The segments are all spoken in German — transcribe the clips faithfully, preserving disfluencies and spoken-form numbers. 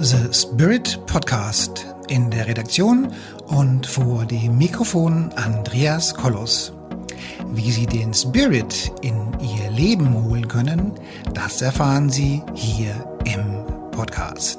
The Spirit Podcast. In der Redaktion und vor dem Mikrofon Andreas Kollos. Wie Sie den Spirit in Ihr Leben holen können, das erfahren Sie hier im Podcast.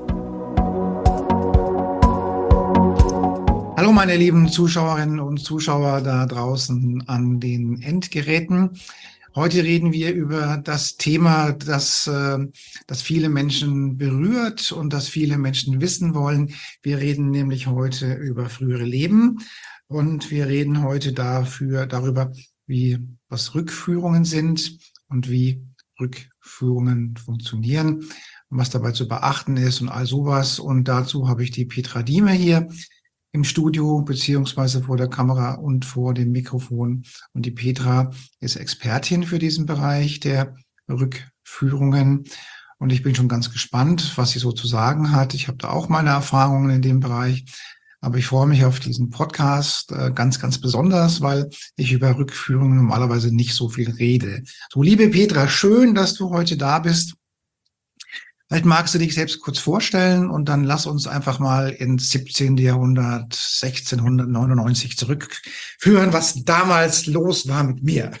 Hallo meine lieben Zuschauerinnen und Zuschauer da draußen an den Endgeräten. Heute reden wir über das Thema, das, äh, das viele Menschen berührt und das viele Menschen wissen wollen. Wir reden nämlich heute über frühere Leben und wir reden heute dafür, darüber, wie, was Rückführungen sind und wie Rückführungen funktionieren und was dabei zu beachten ist und all sowas. Und dazu habe ich die Petra Dieme hier im Studio beziehungsweise vor der Kamera und vor dem Mikrofon. Und die Petra ist Expertin für diesen Bereich der Rückführungen. Und ich bin schon ganz gespannt, was sie so zu sagen hat. Ich habe da auch meine Erfahrungen in dem Bereich. Aber ich freue mich auf diesen Podcast äh, ganz, ganz besonders, weil ich über Rückführungen normalerweise nicht so viel rede. So, liebe Petra, schön, dass du heute da bist. Vielleicht magst du dich selbst kurz vorstellen und dann lass uns einfach mal ins siebzehnten. Jahrhundert, sechzehnhundertneunundneunzig zurückführen, was damals los war mit mir.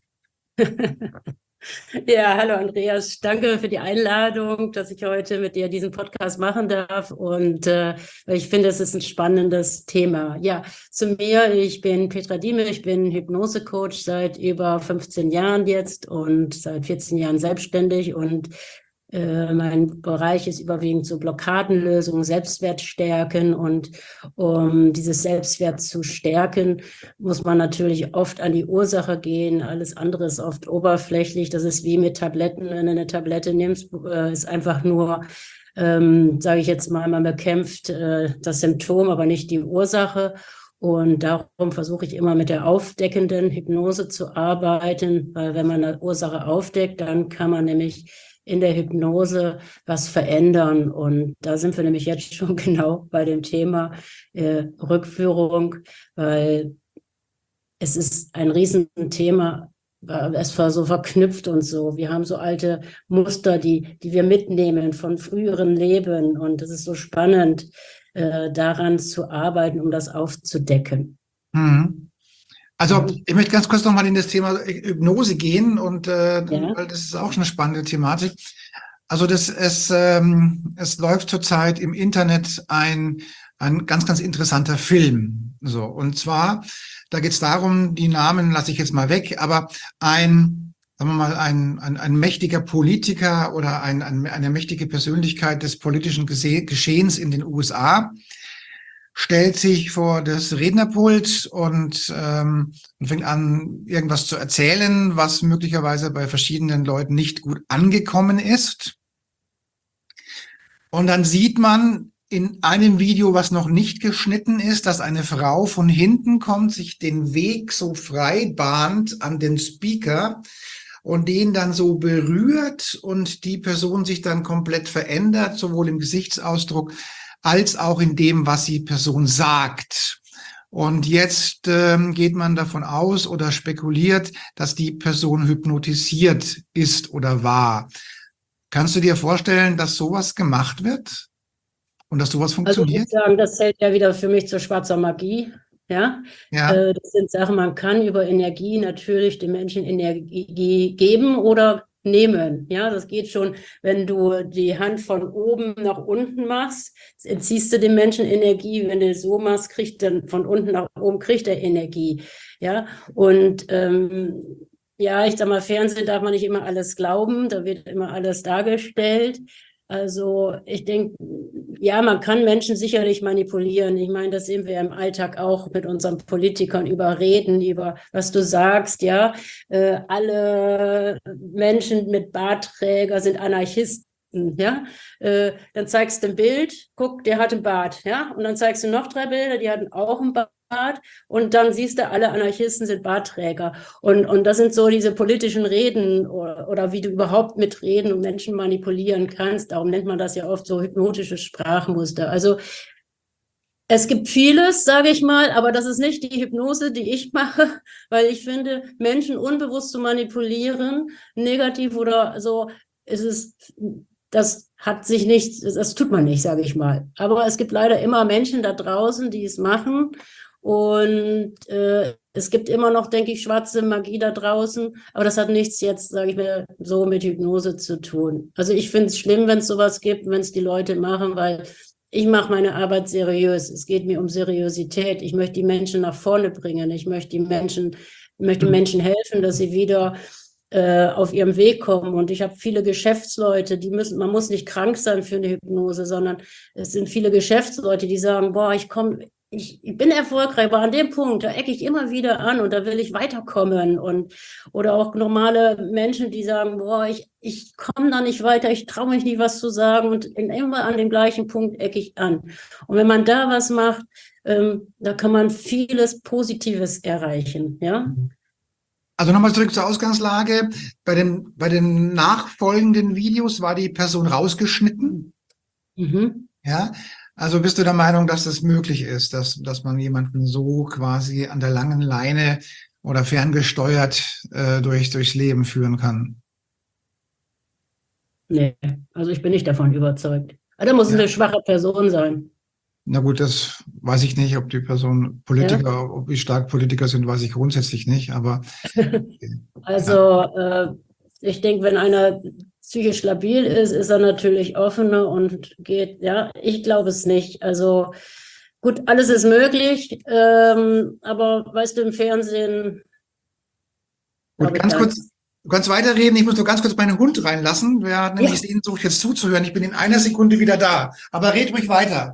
Ja, hallo Andreas, danke für die Einladung, dass ich heute mit dir diesen Podcast machen darf und äh, ich finde, es ist ein spannendes Thema. Ja, zu mir, ich bin Petra Dieme, ich bin Hypnosecoach seit über fünfzehn Jahren jetzt und seit vierzehn Jahren selbstständig und Äh, mein Bereich ist überwiegend so Blockadenlösungen, Selbstwert stärken und um dieses Selbstwert zu stärken, muss man natürlich oft an die Ursache gehen. Alles andere ist oft oberflächlich. Das ist wie mit Tabletten. Wenn du eine Tablette nimmst, äh, ist einfach nur, ähm, sage ich jetzt mal, man bekämpft äh, das Symptom, aber nicht die Ursache. Und darum versuche ich immer mit der aufdeckenden Hypnose zu arbeiten, weil wenn man eine Ursache aufdeckt, dann kann man nämlich in der Hypnose was verändern. Und da sind wir nämlich jetzt schon genau bei dem Thema äh, Rückführung, weil es ist ein Riesenthema, es war so verknüpft und so. Wir haben so alte Muster, die, die wir mitnehmen von früheren Leben. Und es ist so spannend, äh, daran zu arbeiten, um das aufzudecken. Mhm. Also ich möchte ganz kurz nochmal in das Thema Hypnose gehen und äh, ja. Weil das ist auch eine spannende Thematik. Also das es ähm, es läuft zurzeit im Internet ein ein ganz ganz interessanter Film. So, und zwar da geht es darum, die Namen lasse ich jetzt mal weg, aber ein sagen wir mal ein ein, ein mächtiger Politiker oder ein, ein eine mächtige Persönlichkeit des politischen Geschehens in den U S A stellt sich vor das Rednerpult und, ähm, und fängt an, irgendwas zu erzählen, was möglicherweise bei verschiedenen Leuten nicht gut angekommen ist. Und dann sieht man in einem Video, was noch nicht geschnitten ist, dass eine Frau von hinten kommt, sich den Weg so frei bahnt an den Speaker und den dann so berührt und die Person sich dann komplett verändert, sowohl im Gesichtsausdruck als auch in dem, was die Person sagt. Und jetzt ähm, geht man davon aus oder spekuliert, dass die Person hypnotisiert ist oder war. Kannst du dir vorstellen, dass sowas gemacht wird und dass sowas funktioniert? Also ich würde sagen, das zählt ja wieder für mich zur schwarzer Magie. Ja, ja. Äh, das sind Sachen, man kann über Energie natürlich den Menschen Energie geben oder nehmen. Ja, das geht schon, wenn du die Hand von oben nach unten machst, entziehst du dem Menschen Energie. Wenn du so machst, kriegt dann von unten nach oben kriegt er Energie. Ja, und ähm, ja, ich sag mal, Fernsehen darf man nicht immer alles glauben, da wird immer alles dargestellt. Also ich denke, ja, man kann Menschen sicherlich manipulieren. Ich meine, das sehen wir im Alltag auch mit unseren Politikern überreden, über was du sagst, ja. Äh, alle Menschen mit Bartträger sind Anarchisten. Ja, äh, dann zeigst du ein Bild, guck, der hat einen Bart, ja, und dann zeigst du noch drei Bilder, die hatten auch einen Bart. Und dann siehst du, alle Anarchisten sind Bartträger. Und, und das sind so diese politischen Reden oder, oder wie du überhaupt mit Reden und Menschen manipulieren kannst. Darum nennt man das ja oft so hypnotische Sprachmuster. Also es gibt vieles, sage ich mal, aber das ist nicht die Hypnose, die ich mache, weil ich finde, Menschen unbewusst zu manipulieren, negativ oder so, ist es das hat sich nicht, das tut man nicht, sage ich mal. Aber es gibt leider immer Menschen da draußen, die es machen. Und äh, es gibt immer noch, denke ich, schwarze Magie da draußen. Aber das hat nichts jetzt, sage ich mal, so mit Hypnose zu tun. Also ich finde es schlimm, wenn es sowas gibt, wenn es die Leute machen, weil ich mache meine Arbeit seriös. Es geht mir um Seriosität. Ich möchte die Menschen nach vorne bringen. Ich möchte die Menschen, möchte Menschen helfen, dass sie wieder äh, auf ihrem Weg kommen. Und ich habe viele Geschäftsleute, die müssen, man muss nicht krank sein für eine Hypnose, sondern es sind viele Geschäftsleute, die sagen, boah, ich komme, ich, ich bin erfolgreich, aber an dem Punkt, da ecke ich immer wieder an und da will ich weiterkommen. Und oder auch normale Menschen, die sagen, boah, ich, ich komme da nicht weiter, ich traue mich nicht, was zu sagen und immer an dem gleichen Punkt ecke ich an. Und wenn man da was macht, ähm, da kann man vieles Positives erreichen, ja. Also nochmal zurück zur Ausgangslage. Bei den, bei den nachfolgenden Videos war die Person rausgeschnitten. Mhm. Ja, also bist du der Meinung, dass das möglich ist, dass, dass man jemanden so quasi an der langen Leine oder ferngesteuert äh, durch, durchs Leben führen kann? Nee, also ich bin nicht davon überzeugt. Aber da muss es Ja. eine schwache Person sein. Na gut, das weiß ich nicht, ob die Person Politiker, Ja. ob wie stark Politiker sind, weiß ich grundsätzlich nicht, aber Also ja. äh, ich denke, wenn einer psychisch labil ist, ist er natürlich offener und geht, ja, ich glaube es nicht. Also gut, alles ist möglich, ähm, aber weißt du, im Fernsehen Gut, glaube ich ganz gar nicht. kurz, du kannst weiterreden, ich muss nur ganz kurz meinen Hund reinlassen. Wer hat nämlich Ja. Sehnsucht, jetzt zuzuhören? Ich bin in einer Sekunde wieder da, aber red ruhig weiter.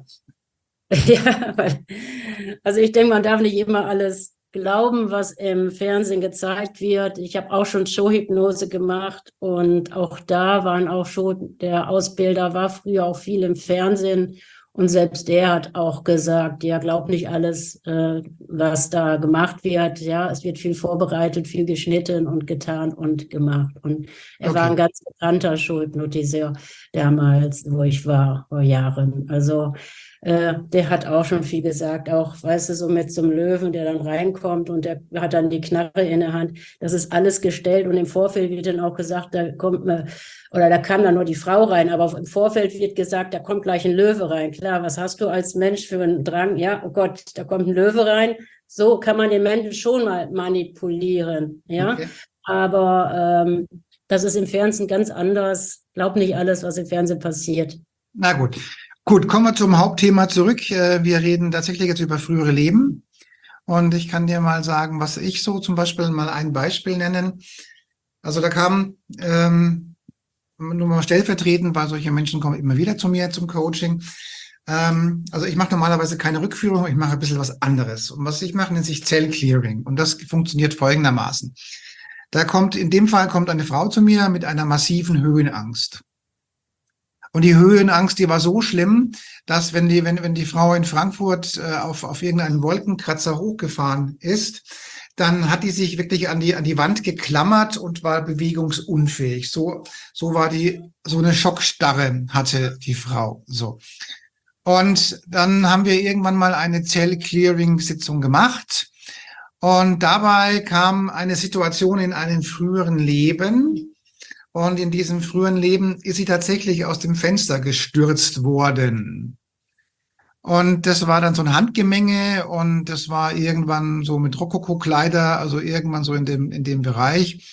Ja, weil, also ich denke, man darf nicht immer alles glauben, was im Fernsehen gezeigt wird. Ich habe auch schon Showhypnose gemacht und auch da waren auch schon, der Ausbilder war früher auch viel im Fernsehen und selbst der hat auch gesagt, ja, glaub nicht alles, äh, was da gemacht wird. Ja, es wird viel vorbereitet, viel geschnitten und getan und gemacht. Und er Okay. war ein ganz bekannter Showhypnotiseur damals, wo ich war, vor Jahren. Also Äh, der hat auch schon viel gesagt, auch, weißt du, so mit so einem Löwen, der dann reinkommt und der hat dann die Knarre in der Hand. Das ist alles gestellt und im Vorfeld wird dann auch gesagt, da kommt, äh, oder da kam dann nur die Frau rein, aber im Vorfeld wird gesagt, da kommt gleich ein Löwe rein. Klar, was hast du als Mensch für einen Drang? Ja, oh Gott, da kommt ein Löwe rein. So kann man den Menschen schon mal manipulieren, ja. Okay. Aber ähm, das ist im Fernsehen ganz anders. Glaub nicht alles, was im Fernsehen passiert. Na gut. Gut, kommen wir zum Hauptthema zurück. Wir reden tatsächlich jetzt über frühere Leben. Und ich kann dir mal sagen, was ich so zum Beispiel mal ein Beispiel nennen. Also da kam, ähm, nur mal stellvertretend, weil solche Menschen kommen immer wieder zu mir zum Coaching. Ähm, also ich mache normalerweise keine Rückführung, ich mache ein bisschen was anderes. Und was ich mache, nennt sich Zellclearing. Und das funktioniert folgendermaßen. Da kommt, in dem Fall kommt eine Frau zu mir mit einer massiven Höhenangst. Und die Höhenangst, die war so schlimm, dass wenn die, wenn, wenn die Frau in Frankfurt äh, auf, auf irgendeinen Wolkenkratzer hochgefahren ist, dann hat die sich wirklich an die, an die Wand geklammert und war bewegungsunfähig. So, so war die, so eine Schockstarre hatte die Frau, so. Und dann haben wir irgendwann mal eine Zell-Clearing-Sitzung gemacht. Und dabei kam eine Situation in einem früheren Leben. Und in diesem früheren Leben ist sie tatsächlich aus dem Fenster gestürzt worden. Und das war dann so ein Handgemenge und das war irgendwann so mit Rokoko-Kleider, also irgendwann so in dem, in dem Bereich.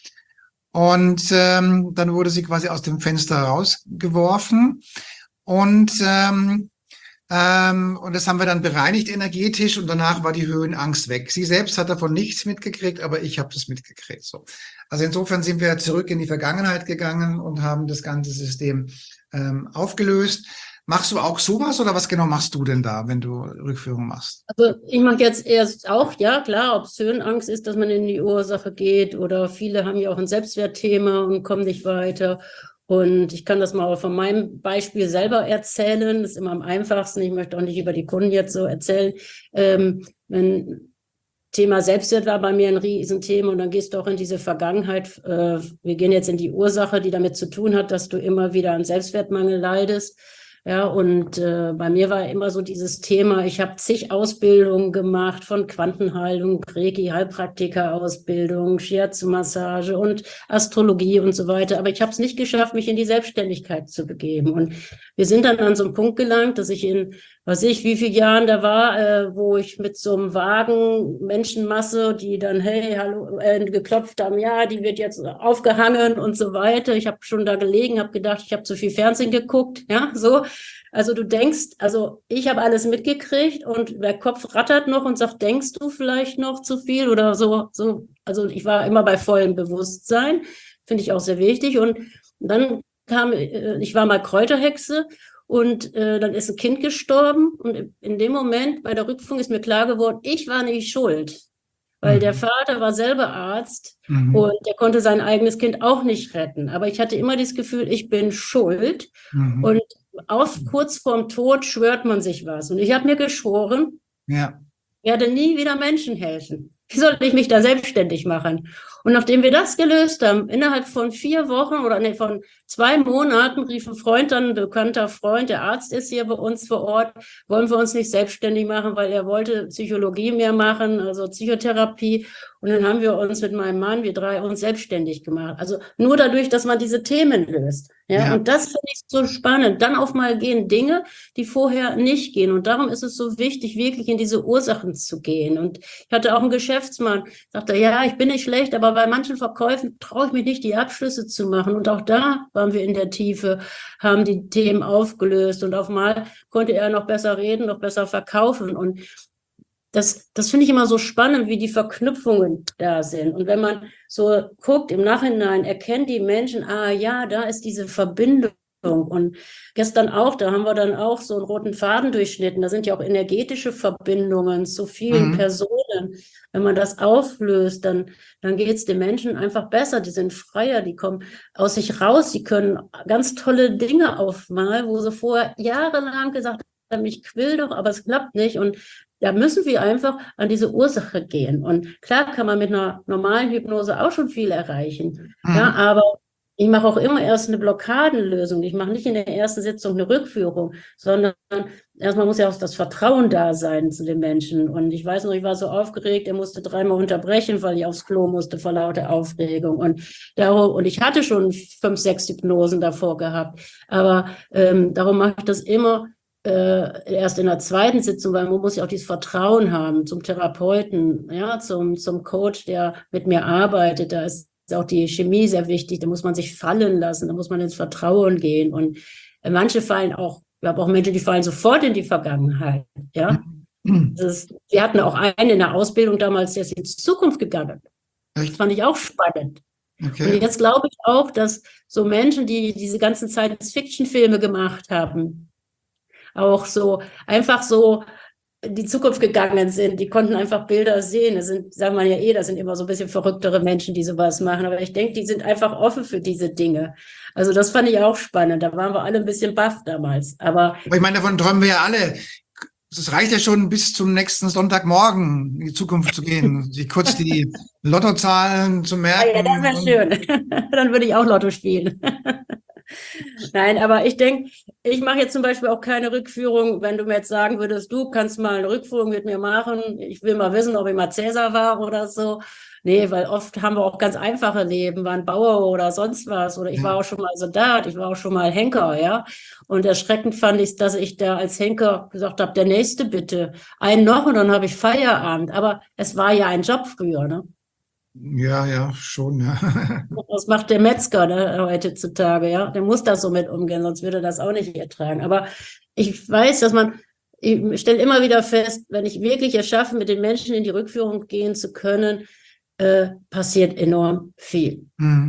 Und ähm, dann wurde sie quasi aus dem Fenster rausgeworfen. Und ähm, ähm, und das haben wir dann bereinigt energetisch und danach war die Höhenangst weg. Sie selbst hat davon nichts mitgekriegt, aber ich habe das mitgekriegt. So. Also insofern sind wir zurück in die Vergangenheit gegangen und haben das ganze System ähm, aufgelöst. Machst du auch sowas oder was genau machst du denn da, wenn du Rückführung machst? Also ich mache jetzt erst auch, ja klar, ob es Höhenangst ist, dass man in die Ursache geht oder viele haben ja auch ein Selbstwertthema und kommen nicht weiter. Und ich kann das mal von meinem Beispiel selber erzählen. Das ist immer am einfachsten. Ich möchte auch nicht über die Kunden jetzt so erzählen. Ähm, wenn Thema Selbstwert war bei mir ein Riesenthema und dann gehst du auch in diese Vergangenheit. Äh, wir gehen jetzt in die Ursache, die damit zu tun hat, dass du immer wieder an Selbstwertmangel leidest. Ja, und äh, bei mir war immer so dieses Thema, ich habe zig Ausbildungen gemacht, von Quantenheilung, Reiki, Heilpraktiker-Ausbildung, Shiatsu-Massage und Astrologie und so weiter. Aber ich habe es nicht geschafft, mich in die Selbstständigkeit zu begeben. Und wir sind dann an so einen Punkt gelangt, dass ich in, weiß ich, wie viele Jahren da war, äh, wo ich mit so einem Wagen, Menschenmasse, die dann, hey, hallo, äh, geklopft haben, ja, die wird jetzt aufgehangen und so weiter. Ich habe schon da gelegen, habe gedacht, ich habe zu viel Fernsehen geguckt, ja, so. Also du denkst, also ich habe alles mitgekriegt und der Kopf rattert noch und sagt, denkst du vielleicht noch zu viel oder so, so. Also ich war immer bei vollem Bewusstsein, finde ich auch sehr wichtig. Und dann kam, ich war mal Kräuterhexe und äh, dann ist ein Kind gestorben und in dem Moment bei der Rückführung ist mir klar geworden, ich war nicht schuld. Weil mhm. der Vater war selber Arzt mhm. und der konnte sein eigenes Kind auch nicht retten. Aber ich hatte immer das Gefühl, ich bin schuld. Mhm. Und auf kurz vorm Tod schwört man sich was. Und ich habe mir geschworen, ja. ich werde nie wieder Menschen helfen. Wie soll ich mich da selbstständig machen? Und nachdem wir das gelöst haben, innerhalb von vier Wochen oder nee, von zwei Monaten rief ein Freund dann, ein bekannter Freund, der Arzt ist hier bei uns vor Ort, wollen wir uns nicht selbstständig machen, weil er wollte Psychologie mehr machen, also Psychotherapie. Und dann haben wir uns mit meinem Mann, wir drei, uns selbstständig gemacht. Also nur dadurch, dass man diese Themen löst. Ja, ja. Und das finde ich so spannend. Dann auf mal gehen Dinge, die vorher nicht gehen. Und darum ist es so wichtig, wirklich in diese Ursachen zu gehen. Und ich hatte auch einen Geschäftsmann, sagte, ja, ich bin nicht schlecht, aber bei manchen Verkäufen traue ich mich nicht, die Abschlüsse zu machen. Und auch da waren wir in der Tiefe, haben die Themen aufgelöst. Und auf mal konnte er noch besser reden, noch besser verkaufen. Und Das, das finde ich immer so spannend, wie die Verknüpfungen da sind. Und wenn man so guckt, im Nachhinein erkennen die Menschen, ah ja, da ist diese Verbindung. Und gestern auch, da haben wir dann auch so einen roten Faden durchschnitten. Da sind ja auch energetische Verbindungen zu vielen mhm. Personen. Wenn man das auflöst, dann, dann geht es den Menschen einfach besser. Die sind freier, die kommen aus sich raus, die können ganz tolle Dinge aufmalen, wo sie vorher jahrelang gesagt haben, ich will doch, aber es klappt nicht. Und da müssen wir einfach an diese Ursache gehen. Und klar kann man mit einer normalen Hypnose auch schon viel erreichen. Mhm. Ja, aber ich mache auch immer erst eine Blockadenlösung. Ich mache nicht in der ersten Sitzung eine Rückführung, sondern erstmal muss ja auch das Vertrauen da sein zu den Menschen. Und ich weiß noch, ich war so aufgeregt, er musste dreimal unterbrechen, weil ich aufs Klo musste vor lauter Aufregung. Und darum, und ich hatte schon fünf, sechs Hypnosen davor gehabt. Aber ähm, darum mache ich das immer Äh, erst in der zweiten Sitzung, weil man muss ja auch dieses Vertrauen haben zum Therapeuten, ja, zum, zum Coach, der mit mir arbeitet. Da ist auch die Chemie sehr wichtig, da muss man sich fallen lassen, da muss man ins Vertrauen gehen. Und äh, manche fallen auch, ich habe auch Menschen, die fallen sofort in die Vergangenheit, ja. Das ist, wir hatten auch einen in der Ausbildung damals, der ist in die Zukunft gegangen. Das fand ich auch spannend. Okay. Und jetzt glaube ich auch, dass so Menschen, die diese ganzen Science-Fiction-Filme gemacht haben, auch so einfach so in die Zukunft gegangen sind, die konnten einfach Bilder sehen. Das sind, sagen wir ja eh, das sind immer so ein bisschen verrücktere Menschen, die sowas machen. Aber ich denke, die sind einfach offen für diese Dinge. Also das fand ich auch spannend. Da waren wir alle ein bisschen baff damals. Aber, Aber ich meine, davon träumen wir ja alle. Es reicht ja schon, bis zum nächsten Sonntagmorgen in die Zukunft zu gehen, sich kurz die Lottozahlen zu merken. Ja, das wäre schön. Dann würde ich auch Lotto spielen. Nein, aber ich denke, ich mache jetzt zum Beispiel auch keine Rückführung, wenn du mir jetzt sagen würdest, du kannst mal eine Rückführung mit mir machen, ich will mal wissen, ob ich mal Cäsar war oder so. Nee, weil oft haben wir auch ganz einfache Leben, waren Bauer oder sonst was. Oder ich war auch schon mal Soldat, ich war auch schon mal Henker, ja. Und erschreckend fand ich, dass ich da als Henker gesagt habe, der nächste bitte, einen noch und dann habe ich Feierabend. Aber es war ja ein Job früher, ne? Ja, ja, schon, ja. Das macht der Metzger, ne, heutzutage, ja. Der muss da so mit umgehen, sonst würde er das auch nicht ertragen. Aber ich weiß, dass man, ich stelle immer wieder fest, wenn ich wirklich es schaffe, mit den Menschen in die Rückführung gehen zu können, äh, passiert enorm viel.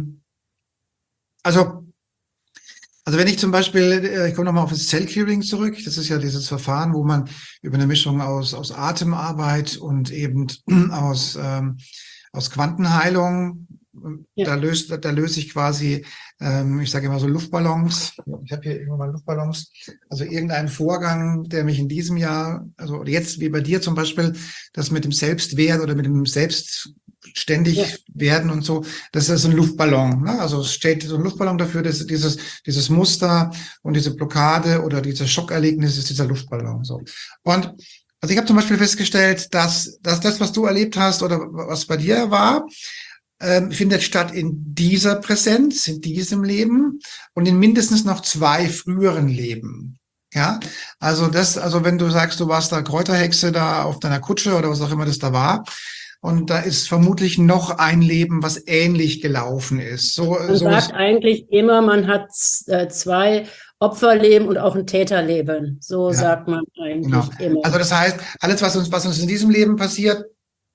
Also, also wenn ich zum Beispiel, ich komme nochmal auf das Cell-Curing zurück, das ist ja dieses Verfahren, wo man über eine Mischung aus, aus Atemarbeit und eben aus ähm, aus Quantenheilung, ja. da löst, da löse ich quasi, ähm, ich sage immer so Luftballons. Ich habe hier irgendwann mal Luftballons. Also irgendein Vorgang, der mich in diesem Jahr, also jetzt wie bei dir zum Beispiel, das mit dem Selbstwert oder mit dem Selbst, ständig Ja. werden und so. Das ist ein Luftballon. Ne? Also es steht so ein Luftballon dafür, dass dieses, dieses Muster und diese Blockade oder dieses Schockerlebnis ist dieser Luftballon. So. Und also ich habe zum Beispiel festgestellt, dass, dass das, was du erlebt hast oder was bei dir war, ähm, findet statt in dieser Präsenz, in diesem Leben und in mindestens noch zwei früheren Leben. Ja, also das, also wenn du sagst, du warst da Kräuterhexe da auf deiner Kutsche oder was auch immer das da war, und da ist vermutlich noch ein Leben, was ähnlich gelaufen ist. So, Man so sagt ist, eigentlich immer, man hat äh, zwei Opferleben und auch ein Täterleben. So ja, sagt man genau. eigentlich immer. Also das heißt, alles, was uns, was uns in diesem Leben passiert,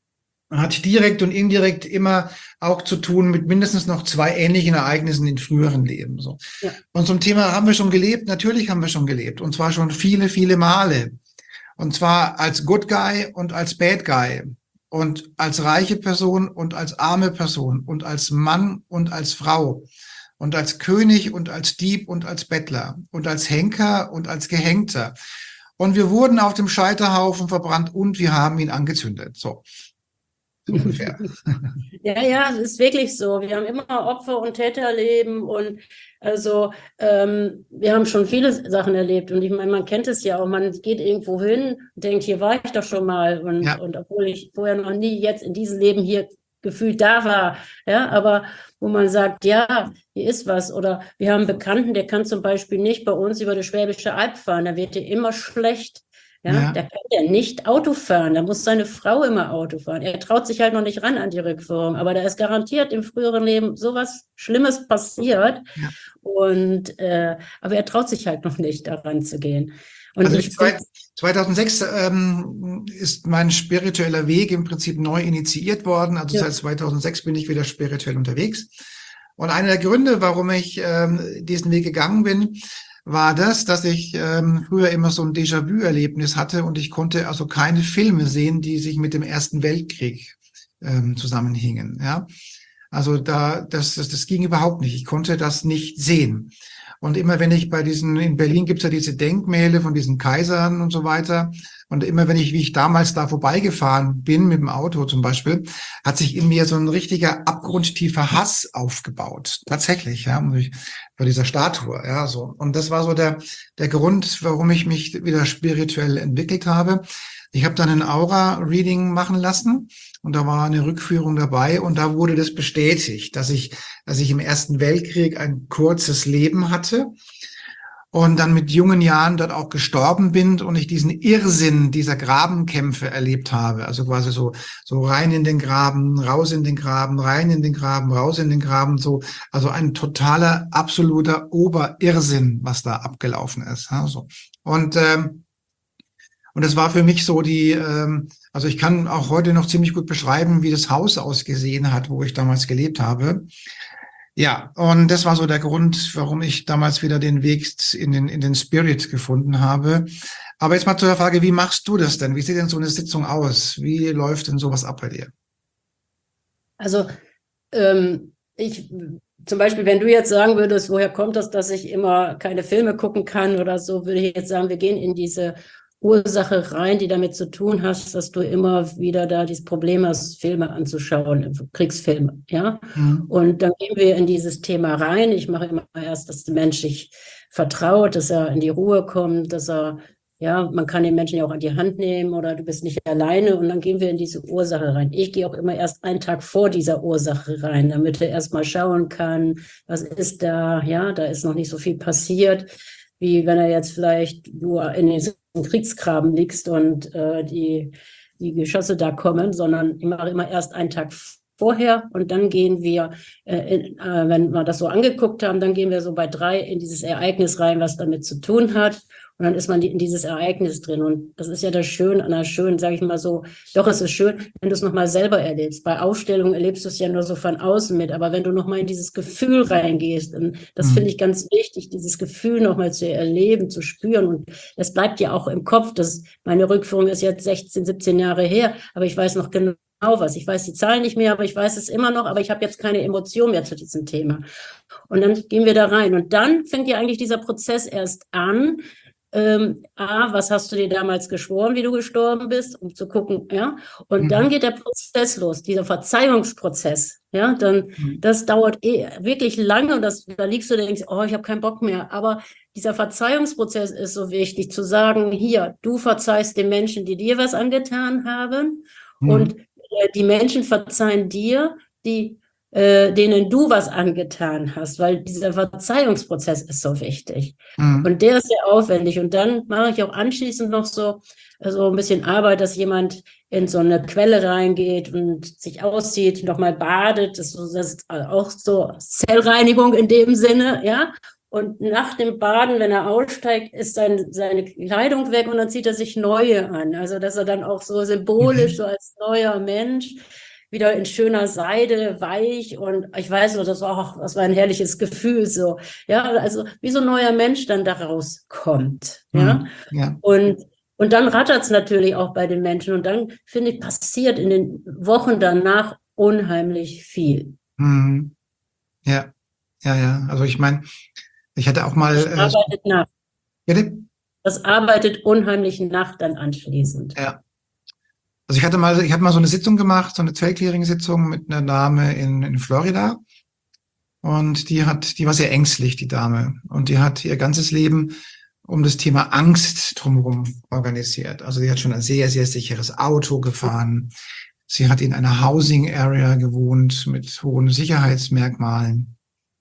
hat direkt und indirekt immer auch zu tun mit mindestens noch zwei ähnlichen Ereignissen in früheren Leben. So. Ja. Und zum Thema haben wir schon gelebt? Natürlich haben wir schon gelebt. Und zwar schon viele, viele Male. Und zwar als Good Guy und als Bad Guy. Und als reiche Person und als arme Person. Und als Mann und als Frau. Und als König und als Dieb und als Bettler. Und als Henker und als Gehängter. Und wir wurden auf dem Scheiterhaufen verbrannt und wir haben ihn angezündet. So. Ungefähr. Ja, ja, es ist wirklich so. Wir haben immer Opfer- und Täterleben und also ähm, wir haben schon viele Sachen erlebt und ich meine, man kennt es ja auch, man geht irgendwo hin und denkt, hier war ich doch schon mal und, Ja. und obwohl ich vorher noch nie jetzt in diesem Leben hier gefühlt da war, ja, aber wo man sagt, ja, hier ist was oder wir haben einen Bekannten, der kann zum Beispiel nicht bei uns über die Schwäbische Alb fahren, da wird dir immer schlecht. Ja, Ja. der kann ja nicht Auto fahren, da muss seine Frau immer Auto fahren. Er traut sich halt noch nicht ran an die Rückführung, aber da ist garantiert im früheren Leben sowas Schlimmes passiert. Ja. Und äh, aber er traut sich halt noch nicht, daran zu gehen. Und Also ich zwei, zweitausendsechs ähm, ist mein spiritueller Weg im Prinzip neu initiiert worden. Also Ja. seit zweitausendsechs bin ich wieder spirituell unterwegs. Und einer der Gründe, warum ich ähm, diesen Weg gegangen bin, war das, dass ich ähm, früher immer so ein Déjà-vu-Erlebnis hatte und ich konnte also keine Filme sehen, die sich mit dem Ersten Weltkrieg ähm, zusammenhingen. Ja, also da das, das das ging überhaupt nicht. Ich konnte das nicht sehen. Und immer wenn ich bei diesen, in Berlin gibt's ja diese Denkmäler von diesen Kaisern und so weiter. Und immer wenn ich, wie ich damals da vorbeigefahren bin mit dem Auto zum Beispiel, hat sich in mir so ein richtiger abgrundtiefer Hass aufgebaut. Tatsächlich, ja, bei dieser Statue, ja, so. Und das war so der, der Grund, warum ich mich wieder spirituell entwickelt habe. Ich habe dann ein Aura-Reading machen lassen und da war eine Rückführung dabei und da wurde das bestätigt, dass ich, dass ich im Ersten Weltkrieg ein kurzes Leben hatte und dann mit jungen Jahren dort auch gestorben bin und ich diesen Irrsinn dieser Grabenkämpfe erlebt habe. Also quasi so, so rein in den Graben, raus in den Graben, rein in den Graben, raus in den Graben, so, also ein totaler, absoluter Oberirrsinn, was da abgelaufen ist. Ja, so. Und, ähm, Und das war für mich so die, ähm, also ich kann auch heute noch ziemlich gut beschreiben, wie das Haus ausgesehen hat, wo ich damals gelebt habe. Ja, und das war so der Grund, warum ich damals wieder den Weg in den, in den Spirit gefunden habe. Aber jetzt mal zu der Frage, wie machst du das denn? Wie sieht denn so eine Sitzung aus? Wie läuft denn sowas ab bei dir? Also ähm, ich zum Beispiel, wenn du jetzt sagen würdest, woher kommt das, dass ich immer keine Filme gucken kann oder so, würde ich jetzt sagen, wir gehen in diese Ursache rein, die damit zu tun hat, dass du immer wieder da dieses Problem hast, Filme anzuschauen, Kriegsfilme, ja. Mhm. Und dann gehen wir in dieses Thema rein. Ich mache immer erst, dass der Mensch sich vertraut, dass er in die Ruhe kommt, dass er, ja, man kann den Menschen ja auch an die Hand nehmen oder du bist nicht alleine und dann gehen wir in diese Ursache rein. Ich gehe auch immer erst einen Tag vor dieser Ursache rein, damit er erst mal schauen kann, was ist da, ja, da ist noch nicht so viel passiert, wie wenn er jetzt vielleicht nur in den Kriegsgraben liegst und äh, die, die Geschosse da kommen, sondern ich mache immer erst einen Tag vorher und dann gehen wir, äh, in, äh, wenn wir das so angeguckt haben, dann gehen wir so bei drei in dieses Ereignis rein, was damit zu tun hat. Und dann ist man in dieses Ereignis drin. Und das ist ja das Schöne an der schönen, sage ich mal so, doch, es ist schön, wenn du es nochmal selber erlebst. Bei Aufstellungen erlebst du es ja nur so von außen mit. Aber wenn du nochmal in dieses Gefühl reingehst, und das Mhm. finde ich ganz wichtig, dieses Gefühl nochmal zu erleben, zu spüren. Und das bleibt ja auch im Kopf. Das, meine Rückführung ist jetzt sechzehn, siebzehn Jahre her, aber ich weiß noch genau was. Ich weiß die Zahlen nicht mehr, aber ich weiß es immer noch, aber ich habe jetzt keine Emotion mehr zu diesem Thema. Und dann gehen wir da rein. Und dann fängt ja eigentlich dieser Prozess erst an, ähm, A, was hast du dir damals geschworen, wie du gestorben bist, um zu gucken, ja. Und Mhm. dann geht der Prozess los, dieser Verzeihungsprozess, ja. Dann, Mhm. das dauert eh wirklich lange und das, da liegst du und denkst, oh, ich habe keinen Bock mehr. Aber dieser Verzeihungsprozess ist so wichtig, zu sagen, hier, du verzeihst den Menschen, die dir was angetan haben, und Mhm. äh, die Menschen verzeihen dir, die äh, denen du was angetan hast, weil dieser Verzeihungsprozess ist so wichtig. Mhm. Und der ist sehr aufwendig. Und dann mache ich auch anschließend noch so, so ein bisschen Arbeit, dass jemand in so eine Quelle reingeht und sich auszieht, nochmal badet. Das ist, so, das ist auch so Zellreinigung in dem Sinne, ja. Und nach dem Baden, wenn er aussteigt, ist dann seine Kleidung weg und dann zieht er sich neue an. Also, dass er dann auch so symbolisch, so Mhm. als neuer Mensch, wieder in schöner Seide, weich, und ich weiß so, das war auch, das war ein herrliches Gefühl, so, ja, also wie so ein neuer Mensch dann daraus kommt, ja, Mhm. Ja. und, und dann rattert es natürlich auch bei den Menschen und dann, finde ich, passiert in den Wochen danach unheimlich viel. Mhm. Ja. Ja, ja. Also ich meine, ich hatte auch mal, Das äh, arbeitet nach, bitte? das arbeitet unheimlich nach dann anschließend. Ja. Also ich hatte mal, ich hatte mal so eine Sitzung gemacht, so eine Zellclearing-Sitzung mit einer Dame in, in Florida. Und die hat, die war sehr ängstlich, die Dame. Und die hat ihr ganzes Leben um das Thema Angst drumherum organisiert. Also die hat schon ein sehr, sehr sicheres Auto gefahren. Sie hat in einer Housing Area gewohnt mit hohen Sicherheitsmerkmalen.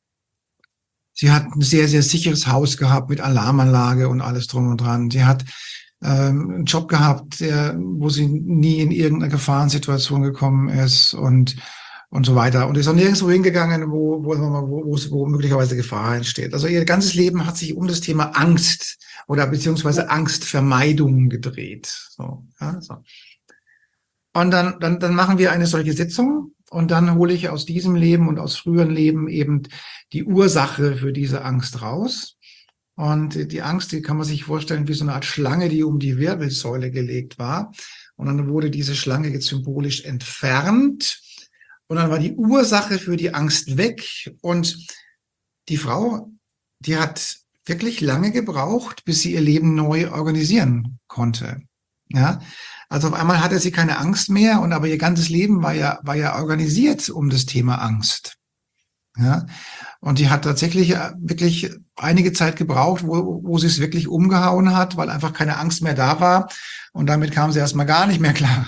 Sie hat ein sehr, sehr sicheres Haus gehabt mit Alarmanlage und alles drum und dran. Sie hat ähm, einen Job gehabt, der, wo sie nie in irgendeine Gefahrensituation gekommen ist und und so weiter. Und ist auch nirgendwo hingegangen, wo, wo, wo, wo, wo möglicherweise Gefahr entsteht. Also ihr ganzes Leben hat sich um das Thema Angst oder beziehungsweise Angstvermeidung gedreht. So, ja, so. Und dann, dann, dann machen wir eine solche Sitzung und dann hole ich aus diesem Leben und aus früheren Leben eben die Ursache für diese Angst raus. Und die Angst, die kann man sich vorstellen wie so eine Art Schlange, die um die Wirbelsäule gelegt war. Und dann wurde diese Schlange jetzt symbolisch entfernt. Und dann war die Ursache für die Angst weg. Und die Frau, die hat wirklich lange gebraucht, bis sie ihr Leben neu organisieren konnte. Ja, also auf einmal hatte sie keine Angst mehr, und aber ihr ganzes Leben war ja, war ja organisiert um das Thema Angst. Ja, und die hat tatsächlich wirklich einige Zeit gebraucht, wo, wo sie es wirklich umgehauen hat, weil einfach keine Angst mehr da war. Und damit kam sie erstmal gar nicht mehr klar.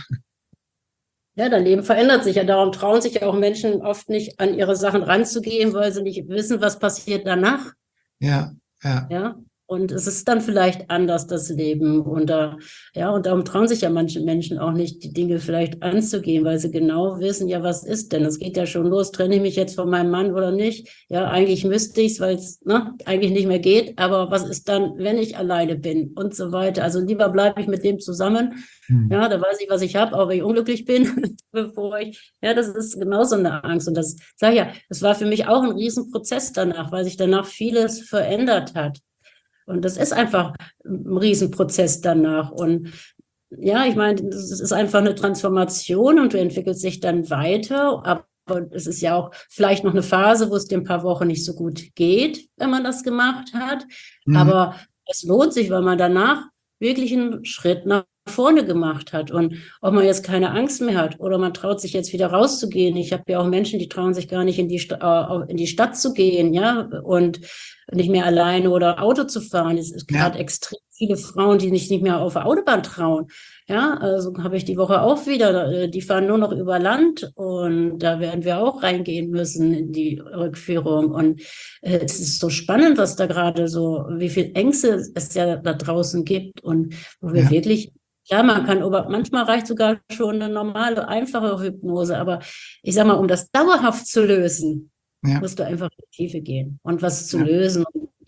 Ja, dein Leben verändert sich ja. Darum trauen sich ja auch Menschen oft nicht, an ihre Sachen ranzugehen, weil sie nicht wissen, was passiert danach. Ja, ja. Ja, und es ist dann vielleicht anders, das Leben. Und da, ja, und darum trauen sich ja manche Menschen auch nicht, die Dinge vielleicht anzugehen, weil sie genau wissen, ja, was ist denn? Es geht ja schon los, trenne ich mich jetzt von meinem Mann oder nicht? Ja, eigentlich müsste ich es, weil es ne, eigentlich nicht mehr geht. Aber was ist dann, wenn ich alleine bin und so weiter? Also lieber bleibe ich mit dem zusammen. Hm. Ja, da weiß ich, was ich habe, auch wenn ich unglücklich bin, bevor ich, ja, das ist genauso eine Angst. Und das, sag ich ja, das war für mich auch ein Riesenprozess danach, weil sich danach vieles verändert hat. Und das ist einfach ein Riesenprozess danach. Und ja, ich meine, es ist einfach eine Transformation und du entwickelst dich dann weiter. Aber es ist ja auch vielleicht noch eine Phase, wo es dir ein paar Wochen nicht so gut geht, wenn man das gemacht hat. Mhm. Aber es lohnt sich, weil man danach wirklich einen Schritt nach vorne gemacht hat. Und ob man jetzt keine Angst mehr hat oder man traut sich jetzt wieder rauszugehen. Ich habe ja auch Menschen, die trauen sich gar nicht in die, Sta in die Stadt zu gehen, ja, und nicht mehr alleine oder Auto zu fahren. Es ist gerade Ja. extrem viele Frauen, die sich nicht mehr auf der Autobahn trauen. Ja, also habe ich die Woche auch wieder, die fahren nur noch über Land und da werden wir auch reingehen müssen in die Rückführung. Und äh, es ist so spannend, was da gerade so, wie viel Ängste es ja da draußen gibt und wo wir Ja. wirklich, ja, man kann, aber manchmal reicht sogar schon eine normale, einfache Hypnose. Aber ich sag mal, um das dauerhaft zu lösen, Ja. musst du einfach in die Tiefe gehen und was zu Ja. lösen.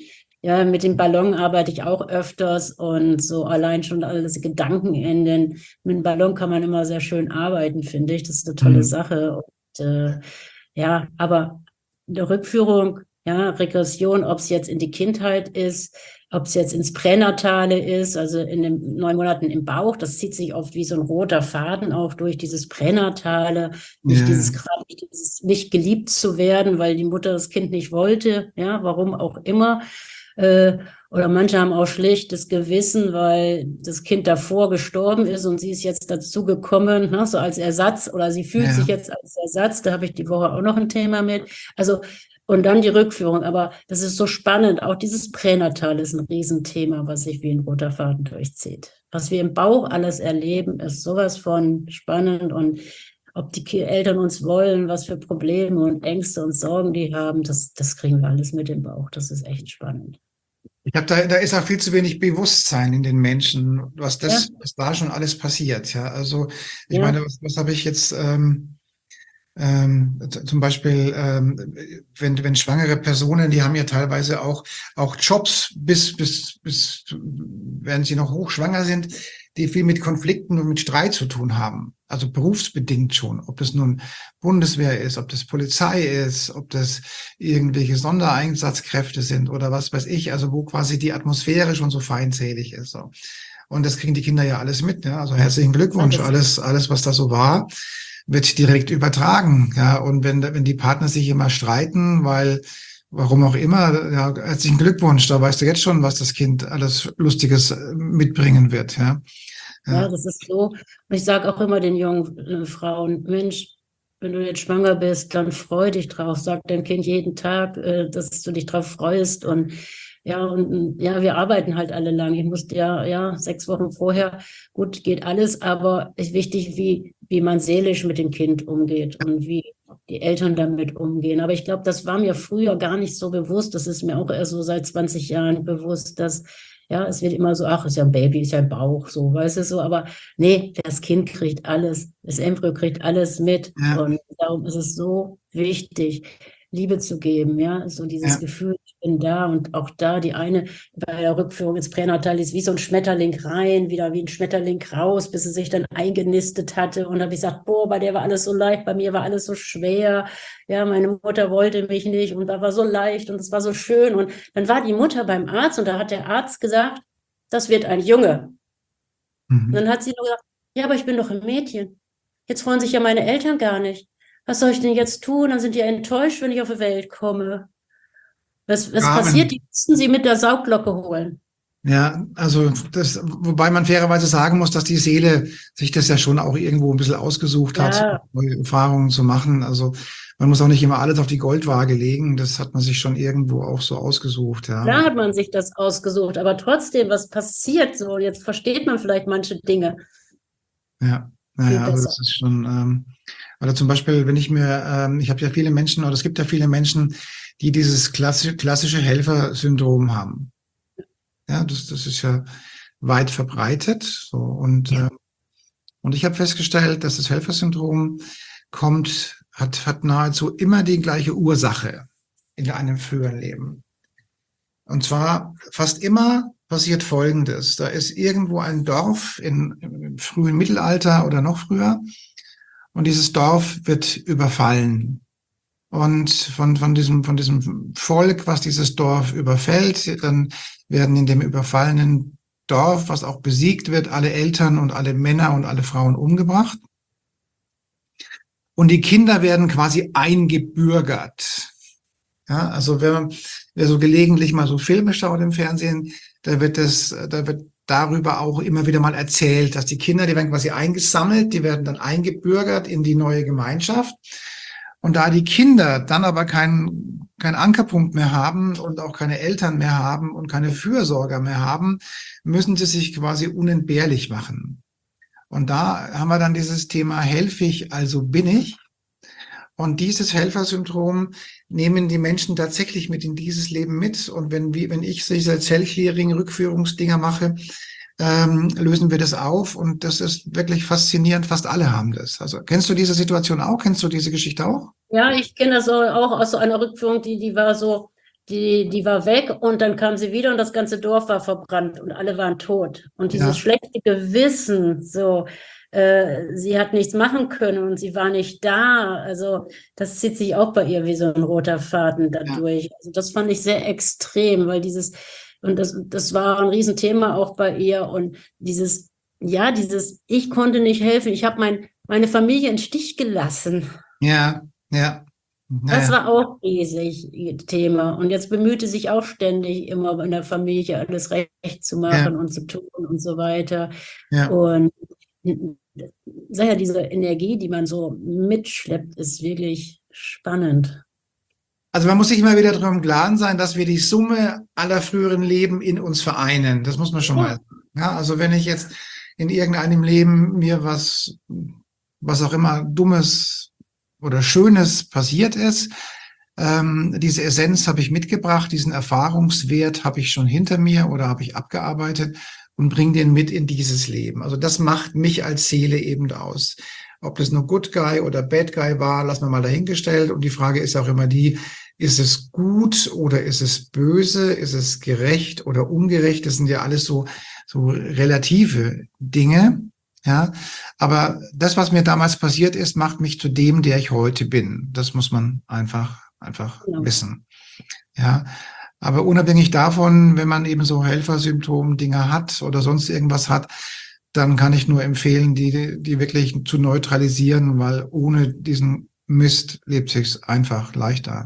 Ja, mit dem Ballon arbeite ich auch öfters und so allein schon alles Gedanken in den, mit dem Ballon kann man immer sehr schön arbeiten, finde ich. Das ist eine tolle Mhm. Sache. Und, äh, ja, aber eine Rückführung, ja, Regression, ob es jetzt in die Kindheit ist, ob es jetzt ins Pränatale ist, also in den neun Monaten im Bauch, das zieht sich oft wie so ein roter Faden auch durch dieses Pränatale, nicht Ja. dieses gerade nicht, dieses nicht geliebt zu werden, weil die Mutter das Kind nicht wollte, ja, warum auch immer. Äh, Oder manche haben auch schlechtes Gewissen, weil das Kind davor gestorben ist und sie ist jetzt dazu gekommen, ne, so als Ersatz, oder sie fühlt sich Ja. jetzt als Ersatz. Da habe ich die Woche auch noch ein Thema mit. Also, und dann die Rückführung. Aber das ist so spannend. Auch dieses Pränatal ist ein Riesenthema, was sich wie ein roter Faden durchzieht. Was wir im Bauch alles erleben, ist sowas von spannend. Und ob die Eltern uns wollen, was für Probleme und Ängste und Sorgen die haben, das, das kriegen wir alles mit im Bauch. Das ist echt spannend. Ich glaube, da, da ist auch viel zu wenig Bewusstsein in den Menschen, was Ja, das, was da schon alles passiert. Ja, also ich ja. meine, was, was habe ich jetzt ähm, ähm, z- zum Beispiel, ähm, wenn, wenn schwangere Personen, die haben ja teilweise auch, auch Jobs, bis, bis, bis, während sie noch hochschwanger sind, die viel mit Konflikten und mit Streit zu tun haben. Also berufsbedingt schon. Ob das nun Bundeswehr ist, ob das Polizei ist, ob das irgendwelche Sondereinsatzkräfte sind oder was weiß ich. Also wo quasi die Atmosphäre schon so feindselig ist. So. Und das kriegen die Kinder ja alles mit. Ne? Also herzlichen Glückwunsch. Alles. Alles, alles, was da so war, wird direkt übertragen. Ja, und wenn, wenn die Partner sich immer streiten, weil, warum auch immer, ja, herzlichen Glückwunsch, da weißt du jetzt schon, was das Kind alles Lustiges mitbringen wird. Ja, Ja, ja, das ist so. Und ich sage auch immer den jungen äh, Frauen, Mensch, wenn du jetzt schwanger bist, dann freu dich drauf. Sag deinem Kind jeden Tag, äh, dass du dich drauf freust. Und ja, und ja, wir arbeiten halt alle lang. Ich musste ja, ja, sechs Wochen vorher, gut, geht alles, aber es ist wichtig, wie, wie man seelisch mit dem Kind umgeht und wie die Eltern damit umgehen. Aber ich glaube, das war mir früher gar nicht so bewusst. Das ist mir auch erst so seit zwanzig Jahren bewusst, dass ja, es wird immer so, ach, ist ja ein Baby, ist ja ein Bauch, so, weißt du so, aber nee, das Kind kriegt alles, das Embryo kriegt alles mit ja, und darum ist es so wichtig, Liebe zu geben, ja, so dieses ja. Gefühl, ich bin da und auch da die eine bei der Rückführung ins Pränatal ist wie so ein Schmetterling rein, wieder wie ein Schmetterling raus, bis sie sich dann eingenistet hatte und habe ich gesagt, boah, bei der war alles so leicht, bei mir war alles so schwer, ja, meine Mutter wollte mich nicht und da war so leicht und es war so schön und dann war die Mutter beim Arzt und da hat der Arzt gesagt, das wird ein Junge. Und Mhm. dann hat sie nur gesagt, ja, aber ich bin doch ein Mädchen. Jetzt freuen sich ja meine Eltern gar nicht. Was soll ich denn jetzt tun? Dann sind die ja enttäuscht, wenn ich auf die Welt komme. Was, was passiert? Amen. Die müssen sie mit der Saugglocke holen. Ja, also das, wobei man fairerweise sagen muss, dass die Seele sich das ja schon auch irgendwo ein bisschen ausgesucht hat, Ja, neue Erfahrungen zu machen. Also man muss auch nicht immer alles auf die Goldwaage legen. Das hat man sich schon irgendwo auch so ausgesucht, ja. klar hat man sich das ausgesucht, aber trotzdem, was passiert so? Jetzt versteht man vielleicht manche Dinge Ja, viel naja, also besser. das ist schon, ähm, oder zum Beispiel, wenn ich mir, ähm, ich habe ja viele Menschen, oder es gibt ja viele Menschen, die dieses klassische, klassische Helfersyndrom haben. Ja, das, das ist ja weit verbreitet. So, und, Ja. äh, und ich habe festgestellt, dass das Helfersyndrom kommt, hat, hat nahezu immer die gleiche Ursache in einem früheren Leben. Und zwar fast immer passiert Folgendes. Da ist irgendwo ein Dorf in, im frühen Mittelalter oder noch früher und dieses Dorf wird überfallen. Und von, von diesem, von diesem Volk, was dieses Dorf überfällt, dann werden in dem überfallenen Dorf, was auch besiegt wird, alle Eltern und alle Männer und alle Frauen umgebracht. Und die Kinder werden quasi eingebürgert. Ja, also wenn man, wer so gelegentlich mal so Filme schaut im Fernsehen, da wird das, da wird darüber auch immer wieder mal erzählt, dass die Kinder, die werden quasi eingesammelt, die werden dann eingebürgert in die neue Gemeinschaft. Und da die Kinder dann aber keinen keinen Ankerpunkt mehr haben und auch keine Eltern mehr haben und keine Fürsorger mehr haben, müssen sie sich quasi unentbehrlich machen. Und da haben wir dann dieses Thema helfe ich, also bin ich. Und dieses Helfersyndrom nehmen die Menschen tatsächlich mit in dieses Leben mit. Und wenn, wie, wenn ich diese Zell-Clearing-Rückführungsdinger mache, ähm, lösen wir das auf. Und das ist wirklich faszinierend. Fast alle haben das. Also kennst du diese Situation auch? Kennst du diese Geschichte auch? Ja, ich kenne das so, auch aus so einer Rückführung, die, die war so, die, die war weg und dann kam sie wieder und das ganze Dorf war verbrannt und alle waren tot. Und dieses Ja, schlechte Gewissen, so, äh, sie hat nichts machen können und sie war nicht da. Also das zieht sich auch bei ihr wie so ein roter Faden ja, dadurch. Also das fand ich sehr extrem, weil dieses, und das, das war ein Riesenthema auch bei ihr und dieses, ja, dieses, ich konnte nicht helfen, ich habe mein, meine Familie im Stich gelassen. ja, ja, Das Naja, war auch riesig ihr Thema. Und jetzt bemühte sich auch ständig immer in der Familie alles recht zu ja, machen und zu tun und so weiter. ja. Und sag ja, diese Energie, die man so mitschleppt, ist wirklich spannend. Also man muss sich immer wieder darum im Klaren sein, dass wir die Summe aller früheren Leben in uns vereinen. Das muss man schon mal Ja, sagen. Ja, also wenn ich jetzt in irgendeinem Leben mir was, was auch immer Dummes oder Schönes passiert ist, ähm, diese Essenz habe ich mitgebracht, diesen Erfahrungswert habe ich schon hinter mir oder habe ich abgearbeitet und bringe den mit in dieses Leben. Also das macht mich als Seele eben aus. Ob das nur Good Guy oder Bad Guy war, lassen wir mal dahingestellt. Und die Frage ist auch immer die, ist es gut oder ist es böse? Ist es gerecht oder ungerecht? Das sind ja alles so, so relative Dinge. Ja, aber das, was mir damals passiert ist, macht mich zu dem, der ich heute bin. Das muss man einfach, einfach genau. wissen. Ja, aber unabhängig davon, wenn man eben so Helfersymptom-Dinger hat oder sonst irgendwas hat, dann kann ich nur empfehlen, die, die wirklich zu neutralisieren, weil ohne diesen Mist lebt sich's einfach leichter.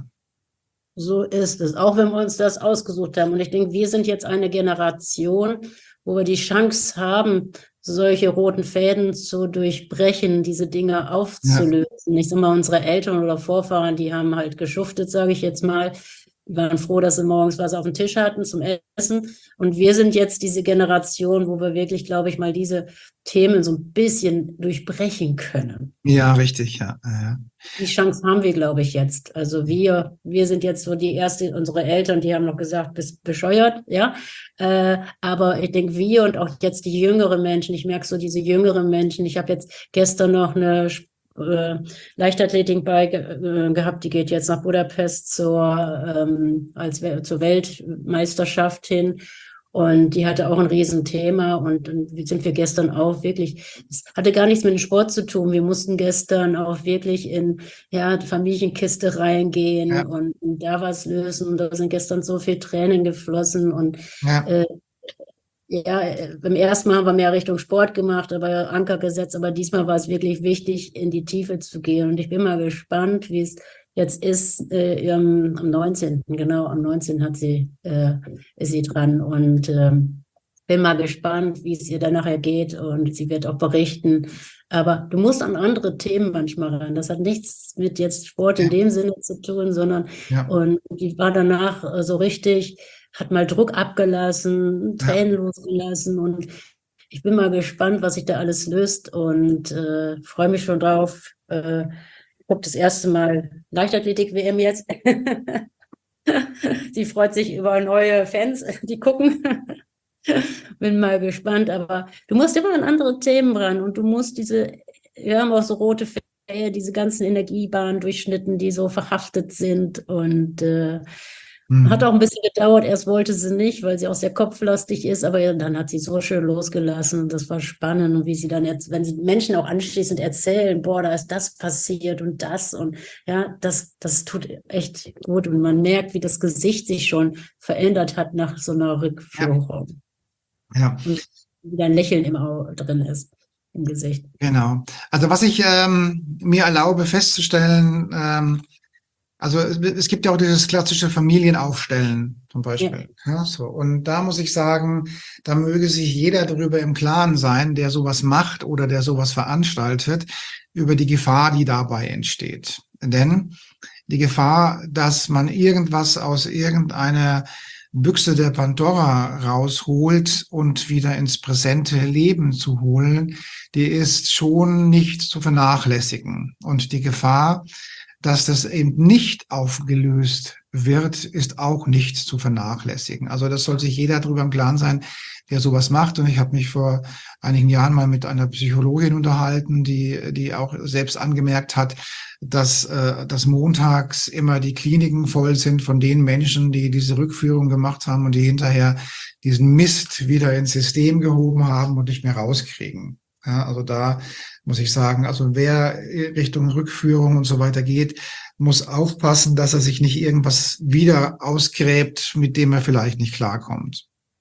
So ist es, auch wenn wir uns das ausgesucht haben. Und ich denke, wir sind jetzt eine Generation, wo wir die Chance haben, solche roten Fäden zu durchbrechen, diese Dinge Ja, aufzulösen. Ich sag mal, unsere Eltern oder Vorfahren, die haben halt geschuftet, sage ich jetzt mal. Die waren froh, dass sie morgens was auf dem Tisch hatten zum Essen. Und wir sind jetzt diese Generation, wo wir wirklich, glaube ich, mal diese Themen so ein bisschen durchbrechen können. ja, richtig, ja, ja, Die Chance haben wir, glaube ich, jetzt. Also wir, wir sind jetzt so die erste, unsere Eltern, die haben noch gesagt, bist bescheuert, ja. Äh, aber ich denke, wir und auch jetzt die jüngeren Menschen, ich merke so diese jüngeren Menschen, ich habe jetzt gestern noch eine äh, Leichtathletik bei äh, gehabt, die geht jetzt nach Budapest zur, ähm, als, zur Weltmeisterschaft hin. Und die hatte auch ein Riesenthema und, und wie sind wir gestern auch wirklich, es hatte gar nichts mit dem Sport zu tun. Wir mussten gestern auch wirklich in ja, die Familienkiste reingehen ja, und, und da was lösen. Und da sind gestern so viel Tränen geflossen. Und ja, äh, ja, äh, beim ersten Mal haben wir mehr Richtung Sport gemacht, aber Anker gesetzt. Aber diesmal war es wirklich wichtig, in die Tiefe zu gehen. Und ich bin mal gespannt, wie es jetzt ist, äh, am, am neunzehnten Genau, am neunzehnten hat sie, äh, ist sie dran und ähm, bin mal gespannt, wie es ihr dann nachher geht und sie wird auch berichten. Aber du musst an andere Themen manchmal ran. Das hat nichts mit jetzt Sport in ja, dem Sinne zu tun, sondern ja, und die war danach äh, so richtig, hat mal Druck abgelassen, ja. Tränen losgelassen und ich bin mal gespannt, was sich da alles löst und äh, freue mich schon drauf. Äh, ich habe das erste Mal Leichtathletik-W M jetzt. Sie freut sich über neue Fans, die gucken. Bin mal gespannt, aber du musst immer an andere Themen ran und du musst diese, wir haben auch so rote Fäden, diese ganzen Energiebahnen durchschnitten, die so verhaftet sind und äh, hat Hm. auch ein bisschen gedauert. Erst wollte sie nicht, weil sie auch sehr kopflastig ist, aber dann hat sie so schön losgelassen und das war spannend und wie sie dann jetzt, wenn sie Menschen auch anschließend erzählen, boah, da ist das passiert und das und ja, das, das tut echt gut und man merkt, wie das Gesicht sich schon verändert hat nach so einer Ja, Rückführung ja. und wieder ein Lächeln im Auge drin ist, im Gesicht. Genau. Also was ich ähm, mir erlaube festzustellen, ähm, also es, es gibt ja auch dieses klassische Familienaufstellen zum Ja, Beispiel. Ja, so. Und da muss ich sagen, da möge sich jeder darüber im Klaren sein, der sowas macht oder der sowas veranstaltet, über die Gefahr, die dabei entsteht. Denn die Gefahr, dass man irgendwas aus irgendeiner Büchse der Pandora rausholt und wieder ins präsente Leben zu holen, die ist schon nicht zu vernachlässigen. Und die Gefahr, dass das eben nicht aufgelöst wird, ist auch nicht zu vernachlässigen. Also das soll sich jeder darüber im Klaren sein, der sowas macht. Und ich habe mich vor einigen Jahren mal mit einer Psychologin unterhalten, die, die auch selbst angemerkt hat, dass, äh, dass montags immer die Kliniken voll sind von den Menschen, die diese Rückführung gemacht haben und die hinterher diesen Mist wieder ins System gehoben haben und nicht mehr rauskriegen. Ja, also da muss ich sagen, also wer Richtung Rückführung und so weiter geht, muss aufpassen, dass er sich nicht irgendwas wieder ausgräbt, mit dem er vielleicht nicht klarkommt.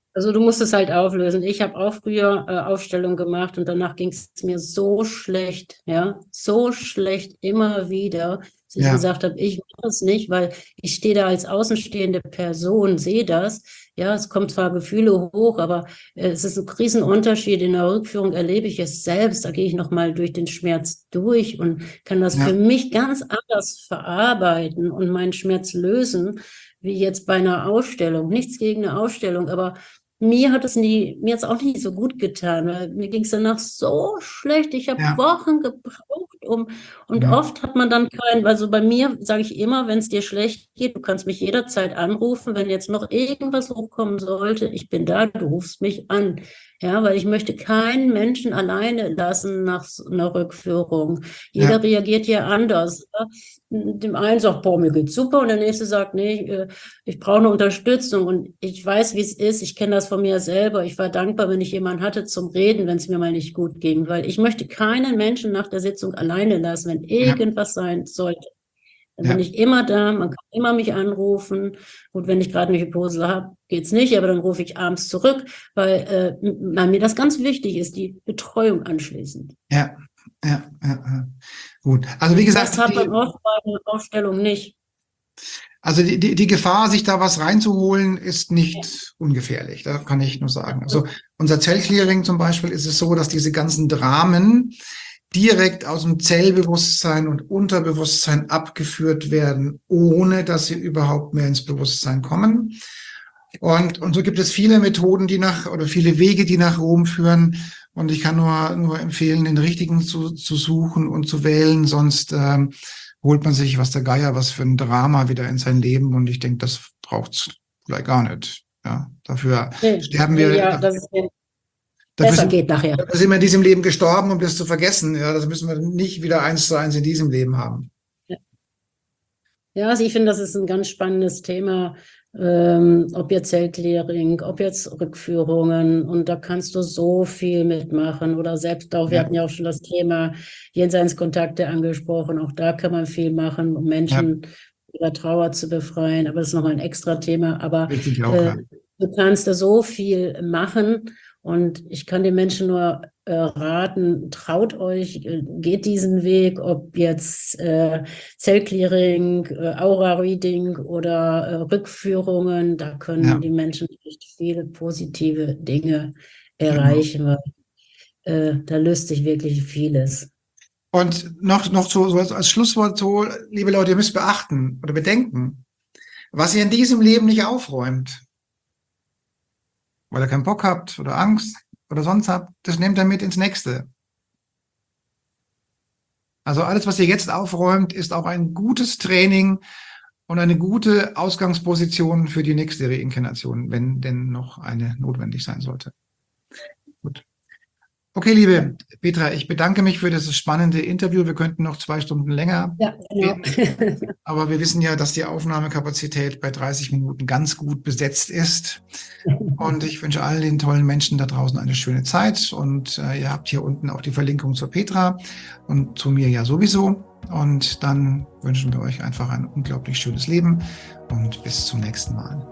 Also du musst es halt auflösen. Ich habe auch früher äh, Aufstellung gemacht und danach ging es mir so schlecht, ja, so schlecht immer wieder, dass ich Ja, gesagt habe, ich mache es nicht, weil ich stehe da als außenstehende Person, sehe das. Ja, es kommt zwar Gefühle hoch, aber äh, es ist ein Riesenunterschied. In der Rückführung erlebe ich es selbst. Da gehe ich nochmal durch den Schmerz durch und kann das für ja, mich ganz anders verarbeiten und meinen Schmerz lösen, wie jetzt bei einer Ausstellung. Nichts gegen eine Ausstellung, aber mir hat es nie, mir hat es auch nicht so gut getan, weil mir ging es danach so schlecht. Ich habe ja, Wochen gebraucht, um, und mhm, oft hat man dann keinen, also bei mir sage ich immer, wenn es dir schlecht geht, du kannst mich jederzeit anrufen, wenn jetzt noch irgendwas hochkommen sollte, ich bin da, du rufst mich an. Ja, weil ich möchte keinen Menschen alleine lassen nach so einer Rückführung. ja, Jeder reagiert ja anders. Ja? Dem einen sagt, boah, mir geht's super, und der nächste sagt, nee, äh, ich brauche eine Unterstützung, und ich weiß, wie es ist. Ich kenne das von mir selber. Ich war dankbar, wenn ich jemanden hatte zum Reden, wenn es mir mal nicht gut ging, weil ich möchte keinen Menschen nach der Sitzung alleine lassen, wenn ja, irgendwas sein sollte. Dann bin ja, ich immer da, man kann immer mich anrufen. Gut, wenn ich gerade eine Hypose habe, geht's nicht, aber dann rufe ich abends zurück, weil, äh, weil mir das ganz wichtig ist, die Betreuung anschließend. ja, ja, ja, ja. Gut. Also wie Und gesagt, das hat man die, oft bei einer Aufstellung nicht. also die, die, die Gefahr, sich da was reinzuholen, ist nicht ungefährlich. Da kann ich nur sagen. Also unser Zellclearing zum Beispiel ist es so, dass diese ganzen Dramen direkt aus dem Zellbewusstsein und Unterbewusstsein abgeführt werden, ohne dass sie überhaupt mehr ins Bewusstsein kommen. Und, und so gibt es viele Methoden, die nach, oder viele Wege, die nach Rom führen. Und ich kann nur, nur empfehlen, den richtigen zu, zu suchen und zu wählen, sonst ähm, holt man sich, was der Geier, was für ein Drama wieder in sein Leben. Und ich denke, das braucht's vielleicht gar nicht. Ja, dafür Nee, sterben wir, ja, dass es mir dafür besser sind, geht nachher. dafür sind wir in diesem Leben gestorben, um das zu vergessen. Ja, das müssen wir nicht wieder eins zu eins in diesem Leben haben. Ja, ja, also ich finde, das ist ein ganz spannendes Thema, ähm, ob jetzt Zellclearing, ob jetzt Rückführungen, und da kannst du so viel mitmachen, oder selbst auch, wir Ja, hatten ja auch schon das Thema Jenseitskontakte angesprochen, auch da kann man viel machen, um ja, Menschen über Trauer zu befreien, aber das ist nochmal ein extra Thema, aber richtig auch, äh, ja. du kannst da so viel machen, und ich kann den Menschen nur äh, raten, traut euch, äh, geht diesen Weg, ob jetzt äh, Zellclearing, äh, Aura-Reading oder äh, Rückführungen, da können Ja, die Menschen echt viele positive Dinge genau. erreichen, weil äh, da löst sich wirklich vieles. Und noch, noch so, so als als Schlusswort so, liebe Leute, ihr müsst beachten oder bedenken, was ihr in diesem Leben nicht aufräumt, weil ihr keinen Bock habt oder Angst oder sonst habt, das nehmt ihr mit ins nächste. Also alles, was ihr jetzt aufräumt, ist auch ein gutes Training und eine gute Ausgangsposition für die nächste Reinkarnation, wenn denn noch eine notwendig sein sollte. Gut. Okay, Ja, liebe Petra, ich bedanke mich für das spannende Interview. Wir könnten noch zwei Stunden länger ja, genau. reden, aber wir wissen ja, dass die Aufnahmekapazität bei dreißig Minuten ganz gut besetzt ist. Und ich wünsche all den tollen Menschen da draußen eine schöne Zeit. Und äh, ihr habt hier unten auch die Verlinkung zur Petra und zu mir ja sowieso. Und dann wünschen wir euch einfach ein unglaublich schönes Leben und bis zum nächsten Mal.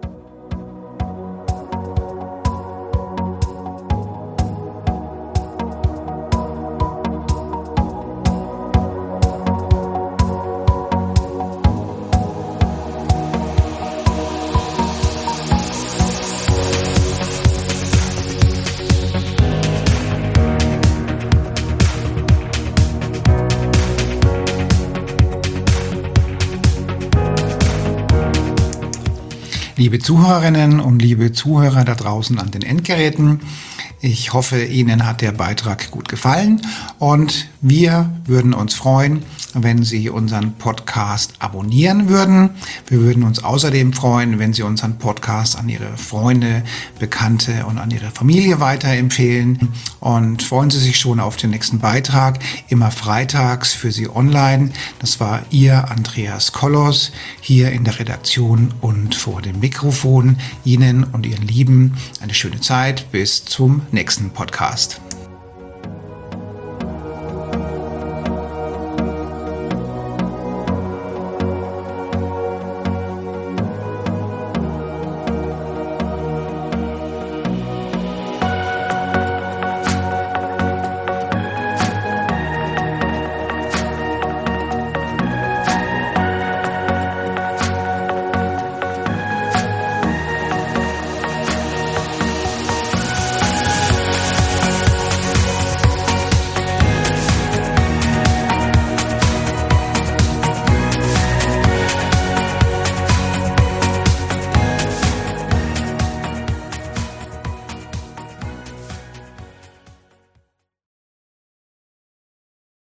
Liebe Zuhörerinnen und liebe Zuhörer da draußen an den Endgeräten, ich hoffe, Ihnen hat der Beitrag gut gefallen und wir würden uns freuen, wenn Sie unseren Podcast abonnieren würden. Wir würden uns außerdem freuen, wenn Sie unseren Podcast an Ihre Freunde, Bekannte und an Ihre Familie weiterempfehlen, und freuen Sie sich schon auf den nächsten Beitrag, immer freitags für Sie online. Das war Ihr Andreas Kollos hier in der Redaktion und vor dem Mikrofon. Ihnen und Ihren Lieben eine schöne Zeit. Bis zum nächsten Podcast.